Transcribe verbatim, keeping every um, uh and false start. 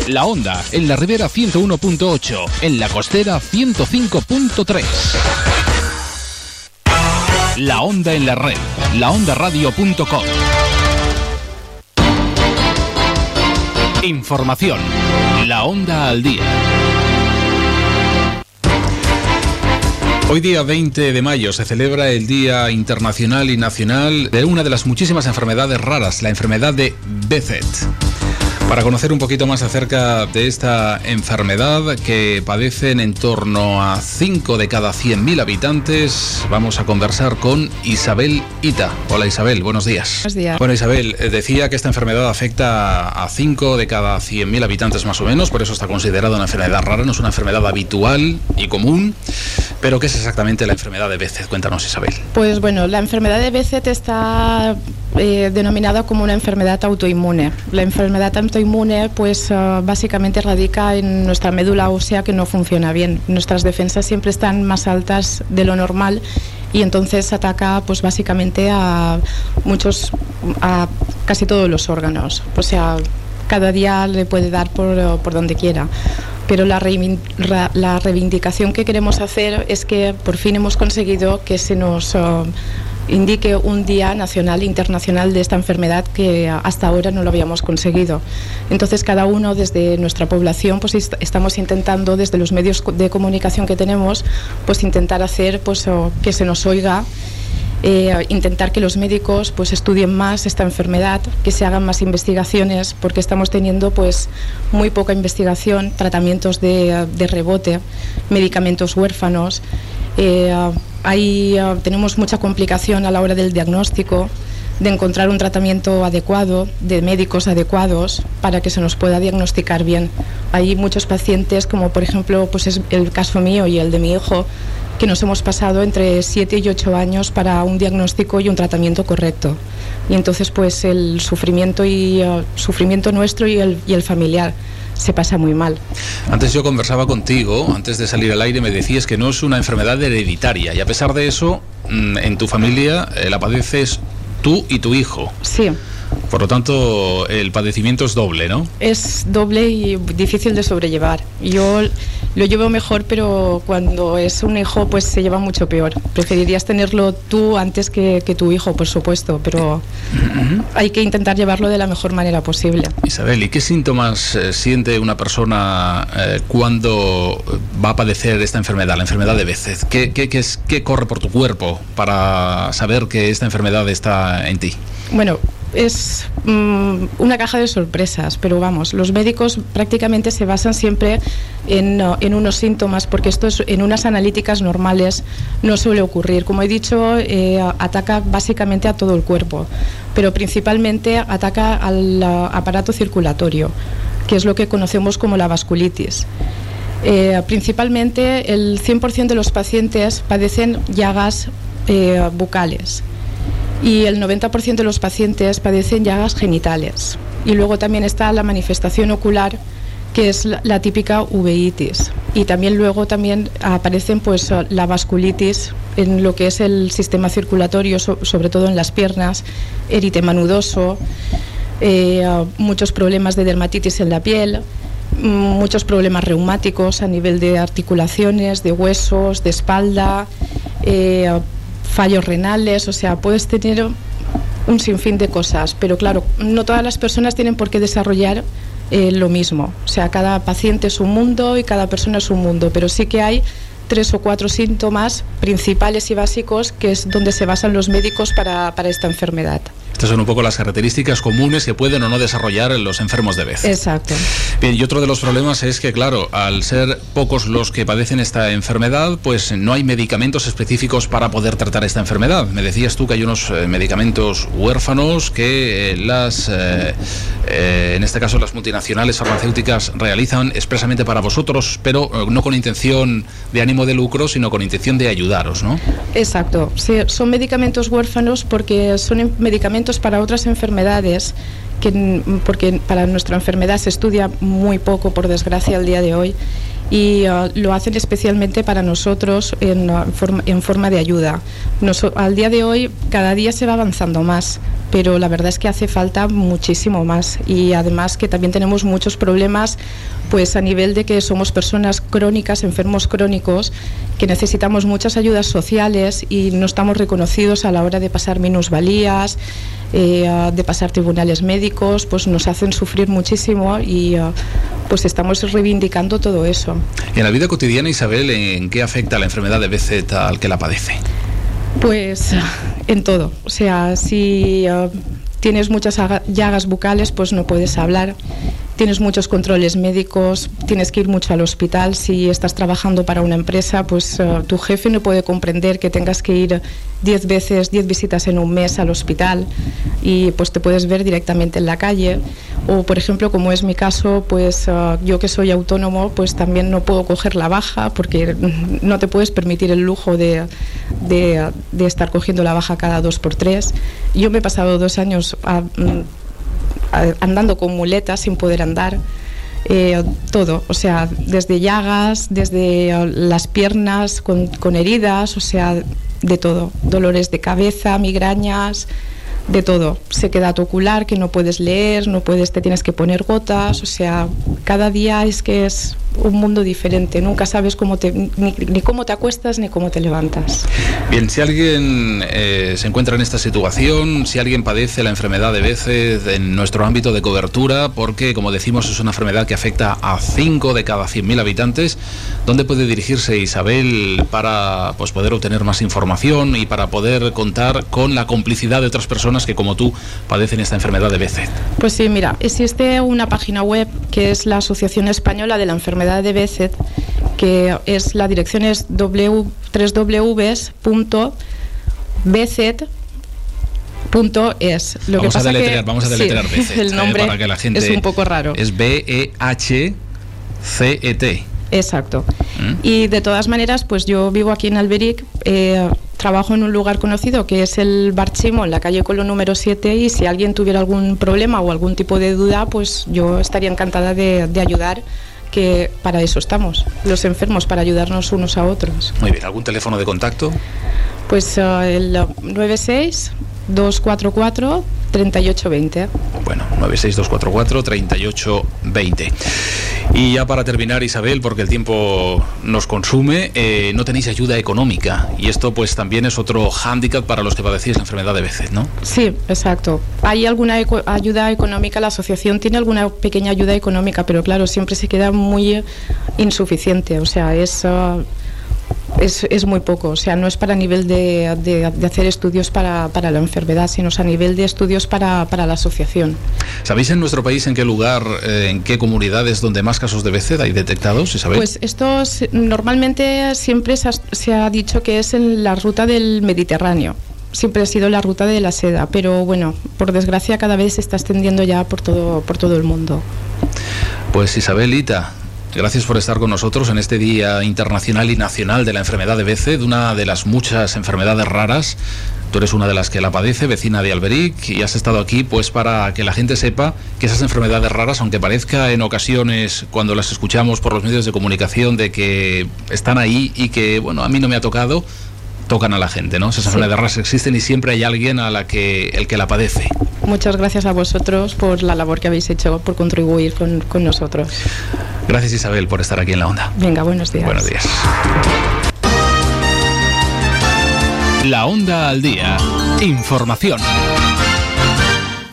La Onda, en la Ribera ciento uno punto ocho, en la Costera ciento cinco punto tres. La Onda en la red, la onda radio punto com. Información, La Onda al día. Hoy día veinte de mayo se celebra el Día Internacional y Nacional de una de las muchísimas enfermedades raras, la enfermedad de Behçet. Para conocer un poquito más acerca de esta enfermedad que padecen en torno a cinco de cada cien mil habitantes, vamos a conversar con Isabel Ita. Hola Isabel, buenos días. Buenos días. Bueno Isabel, decía que esta enfermedad afecta a cinco de cada cien mil habitantes más o menos, por eso está considerada una enfermedad rara, no es una enfermedad habitual y común. Pero ¿qué es exactamente la enfermedad de Behçet? Cuéntanos Isabel. Pues bueno, la enfermedad de Behçet está eh, denominada como una enfermedad autoinmune. La enfermedad autoinmune pues uh, básicamente radica en nuestra médula ósea que no funciona bien. Nuestras defensas siempre están más altas de lo normal y entonces ataca pues básicamente a muchos, a casi todos los órganos. O sea, cada día le puede dar por, por donde quiera. Pero la, la reivindicación que queremos hacer es que por fin hemos conseguido que se nos uh, indique un día nacional e internacional de esta enfermedad que hasta ahora no lo habíamos conseguido. Entonces cada uno desde nuestra población pues est estamos intentando desde los medios de comunicación que tenemos pues intentar hacer pues uh, que se nos oiga. Eh, intentar que los médicos pues estudien más esta enfermedad, que se hagan más investigaciones, porque estamos teniendo pues muy poca investigación, tratamientos de, de rebote, medicamentos huérfanos. Eh, hay, uh, tenemos mucha complicación a la hora del diagnóstico, de encontrar un tratamiento adecuado, de médicos adecuados para que se nos pueda diagnosticar bien. Hay muchos pacientes, como por ejemplo pues es el caso mío y el de mi hijo, que nos hemos pasado entre siete y ocho años para un diagnóstico y un tratamiento correcto. Y entonces pues el sufrimiento y uh, sufrimiento nuestro y el, y el familiar se pasa muy mal. Antes yo conversaba contigo, antes de salir al aire me decías que no es una enfermedad hereditaria y a pesar de eso, en tu familia eh, la padeces tú y tu hijo. Sí. Por lo tanto, el padecimiento es doble, ¿no? Es doble y difícil de sobrellevar. Yo lo llevo mejor, pero cuando es un hijo, pues se lleva mucho peor. Preferirías tenerlo tú antes que, que tu hijo, por supuesto, pero uh-huh. hay que intentar llevarlo de la mejor manera posible. Isabel, ¿y qué síntomas eh, siente una persona eh, cuando va a padecer esta enfermedad, la enfermedad de Behçet? ¿Qué, qué, qué, es, ¿Qué corre por tu cuerpo para saber que esta enfermedad está en ti? Bueno, es um, una caja de sorpresas, pero vamos, los médicos prácticamente se basan siempre en, uh, en unos síntomas, porque esto es, en unas analíticas normales no suele ocurrir. Como he dicho, eh, ataca básicamente a todo el cuerpo, pero principalmente ataca al uh, aparato circulatorio, que es lo que conocemos como la vasculitis. Eh, principalmente el cien por ciento de los pacientes padecen llagas eh, bucales. Y el noventa por ciento de los pacientes padecen llagas genitales. Y luego también está la manifestación ocular, que es la, la típica uveitis. Y también luego también aparecen pues la vasculitis en lo que es el sistema circulatorio, so, sobre todo en las piernas, eritema nudoso, eh, muchos problemas de dermatitis en la piel, muchos problemas reumáticos a nivel de articulaciones, de huesos, de espalda, eh, fallos renales, o sea, puedes tener un sinfín de cosas, pero claro, no todas las personas tienen por qué desarrollar eh, lo mismo. O sea, cada paciente es un mundo y cada persona es un mundo, pero sí que hay tres o cuatro síntomas principales y básicos que es donde se basan los médicos para, para esta enfermedad. Estas son un poco las características comunes que pueden o no desarrollar los enfermos de Behçet. Exacto. Bien, y otro de los problemas es que, claro, al ser pocos los que padecen esta enfermedad, pues no hay medicamentos específicos para poder tratar esta enfermedad. Me decías tú que hay unos eh, medicamentos huérfanos que eh, las, eh, eh, en este caso las multinacionales farmacéuticas realizan expresamente para vosotros, pero eh, no con intención de ánimo de lucro, sino con intención de ayudaros, ¿no? Exacto. Sí, son medicamentos huérfanos porque son medicamentos para otras enfermedades, que, porque para nuestra enfermedad se estudia muy poco, por desgracia, al día de hoy, y uh, lo hacen especialmente para nosotros en, uh, forma, en forma de ayuda. Nos, al día de hoy, cada día se va avanzando más, pero la verdad es que hace falta muchísimo más, y además que también tenemos muchos problemas pues a nivel de que somos personas crónicas, enfermos crónicos, que necesitamos muchas ayudas sociales y no estamos reconocidos a la hora de pasar minusvalías, eh, de pasar tribunales médicos, pues nos hacen sufrir muchísimo y uh, pues estamos reivindicando todo eso. En la vida cotidiana, Isabel, ¿en qué afecta la enfermedad de B Z al que la padece? Pues en todo, o sea, si uh, tienes muchas llagas bucales, pues no puedes hablar. Tienes muchos controles médicos, tienes que ir mucho al hospital. Si estás trabajando para una empresa, pues uh, tu jefe no puede comprender que tengas que ir diez veces, diez visitas en un mes al hospital, y pues te puedes ver directamente en la calle. O, por ejemplo, como es mi caso, pues uh, yo que soy autónomo, pues también no puedo coger la baja porque no te puedes permitir el lujo de, de, de estar cogiendo la baja cada dos por tres. Yo me he pasado dos años a, andando con muletas sin poder andar, eh, todo, o sea, desde llagas, desde uh, las piernas con, con heridas, o sea, de todo, dolores de cabeza, migrañas, de todo, sequedad ocular, que no puedes leer, no puedes, te tienes que poner gotas, o sea, cada día es que es un mundo diferente, nunca sabes cómo te, ni, ni cómo te acuestas ni cómo te levantas. Bien, si alguien eh, se encuentra en esta situación, si alguien padece la enfermedad de B Z en nuestro ámbito de cobertura, porque como decimos es una enfermedad que afecta a cinco de cada cien mil habitantes, ¿dónde puede dirigirse Isabel para pues, poder obtener más información y para poder contar con la complicidad de otras personas que como tú padecen esta enfermedad de B Z? Pues sí, mira, existe una página web que es la Asociación Española de la Enfermedad de B Z, que es la dirección es doble u doble u doble u punto b z punto es. Lo vamos, que pasa a deletrear, que, vamos a deletrear sí, B Z, el nombre eh, para que la gente, es un poco raro. Es B E H C E T. Exacto. ¿Mm? Y de todas maneras, pues yo vivo aquí en Alberic, eh, trabajo en un lugar conocido que es el Bar Chimo, en la calle Colón número siete, y si alguien tuviera algún problema o algún tipo de duda, pues yo estaría encantada de, de ayudar, que para eso estamos, los enfermos, para ayudarnos unos a otros. Muy bien, ¿algún teléfono de contacto? Pues uh, el nueve seis dos cuatro cuatro tres ocho dos cero. Bueno, nueve seis dos cuatro cuatro tres ocho dos cero. Y ya para terminar, Isabel, porque el tiempo nos consume, eh, no tenéis ayuda económica, y esto pues también es otro hándicap para los que padecéis la enfermedad de B Z, ¿no? Sí, exacto. Hay alguna eco- ayuda económica, la asociación tiene alguna pequeña ayuda económica, pero claro, siempre se queda muy insuficiente, o sea, es... Uh, Es, es muy poco, o sea, no es para nivel de, de, de hacer estudios para, para la enfermedad, sino a nivel de estudios para, para la asociación. ¿Sabéis en nuestro país en qué lugar, eh, en qué comunidades donde más casos de B Z hay detectados, Isabel? Pues esto normalmente siempre se ha, se ha dicho que es en la ruta del Mediterráneo. Siempre ha sido la ruta de la seda, pero bueno, por desgracia cada vez se está extendiendo ya por todo, por todo el mundo. Pues Isabelita, gracias por estar con nosotros en este Día Internacional y Nacional de la Enfermedad de B Z, una de las muchas enfermedades raras. Tú eres una de las que la padece, vecina de Alberic, y has estado aquí pues para que la gente sepa que esas enfermedades raras, aunque parezca en ocasiones cuando las escuchamos por los medios de comunicación de que están ahí y que, bueno, a mí no me ha tocado, tocan a la gente, ¿no? Esas sí. enfermedades raras existen y siempre hay alguien a la que el que la padece. Muchas gracias a vosotros por la labor que habéis hecho, por contribuir con, con nosotros. Gracias, Isabel, por estar aquí en La Onda. Venga, buenos días. Buenos días. La Onda al Día. Información.